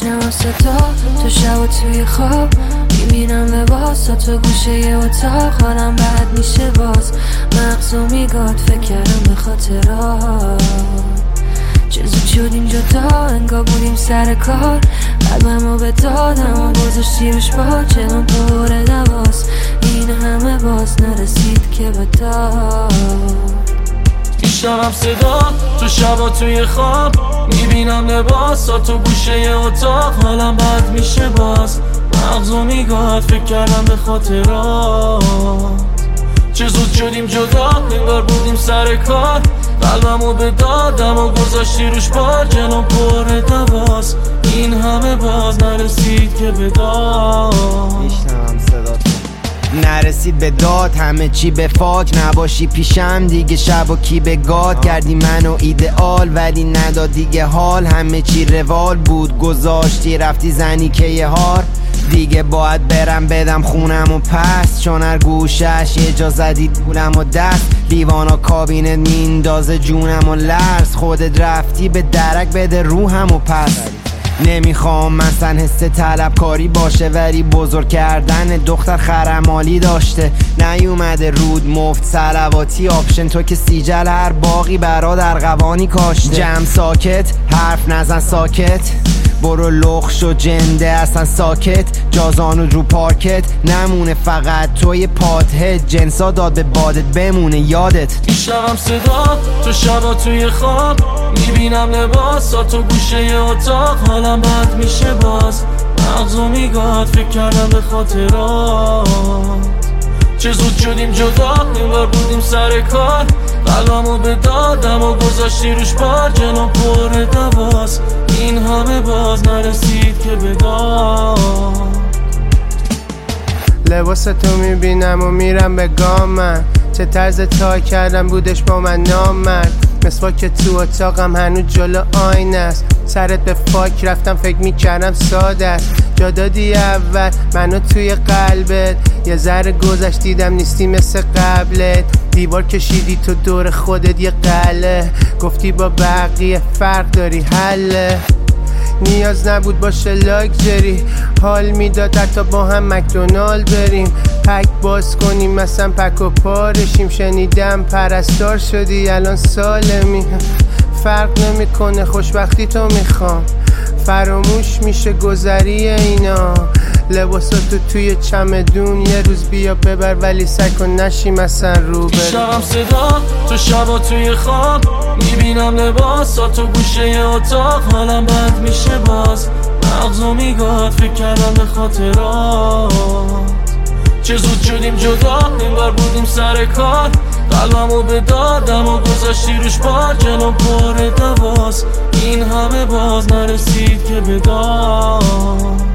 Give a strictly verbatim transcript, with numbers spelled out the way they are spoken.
میشنم صدا تو شب و توی خواب، میبینم لباس تو گوشه ی اتاق، حالم بد میشه باز، مغزو میگاد فکر کردم به خاطرات. چه زود شدیم جدا انگار بودیم سر کار، قلبمو به دادم و گذاشتی روش با چلم پر دواست، این همه باز نرسید که به داد. میشنم صدا تو شبا توی خواب، میبینم لباس تو گوشه ی اتاق، حالم بد میشه باز، مغزو میگاد فکر کردم به خاطرات. چه زود شدیم جدا انگار بودیم سر کار، قلبمو به دادم و گذاشتی روش بار، جلوم پر دواست، این همه باز نرسید که به داد. میشنم صدا نرسید به داد، همه چی به فاک، نباشی پیشم دیگه شب و کی به گاد، کردی منو ایدئال ولی نداد دیگه حال، همه چی روال بود گذاشتی رفتی زنی که یه هار، دیگه باید برم بدم خونم و پس، چون هر گوشش یه جا زدی دولم و دست، لیوانا کابینت میندازه جونم و لرز، خودت رفتی به درک بده روحم و پس. نمیخوام مثلا حس طلبکاری باشه ولی بزرگ کردن دختر خرمالی داشته، نیومده رود مفت صلواتی آپشن، تو که سیجل هر باقی برا در قوانی کاشته. جمع ساکت حرف نزن ساکت، برو لخش و جنده اصلا ساکت، جازانود رو پارکت نمونه فقط توی پادهت، جنسا داد به بادت بمونه یادت. میشنم صدا تو شبا توی خواب، میبینم لباس تو گوشه ی اتاق، حالم بد میشه باز، مغزو میگاد فکر کردم به خاطرات. چه زود شدیم جدا انگار بودیم سر کار، قلبمو به دادم و گذاشتی روش بار، جلوم پر دواست، این همه باز نرسید که به داد. لباس تو میبینم و میرم به گامم، چه طرز تا کردم بودش با من نامرد، مسواک تو اتاقم هنوز جلو آینه است، سرت به فاک رفتم فکر میکردم ساده است، جا دادی اول منو توی قلبت، یه ذره گذشت دیدم نیستی مثل قبلت، دیوار کشیدی تو دور خودت یه قله، گفتی با بقیه فرق داری حله، نیاز نبود باشه لاکچری، حال میداد حتی با هم مکدونالد بریم، پک باز کنیم مثلا پک و پارشیم، شنیدم پرستار شدی الان سالمی، فرق نمیکنه خوشبختی تو میخوام، فراموش میشه گذری اینا، لباساتو توی چمدون یه روز بیا ببر ولی سعی کن نشی مثلا رو بر. میشنم صدا تو شبا توی خواب، میبینم لباساتو گوشه ی اتاق، حالم بد میشه باز، مغزو میگاد فکر کردم به خاطرات. چه زود شدیم جدا انگار بودیم سر کار، قلبمو به دادم و گذاشتی روش بار، جلوم پر دواست، این همه باز نرسید که به داد.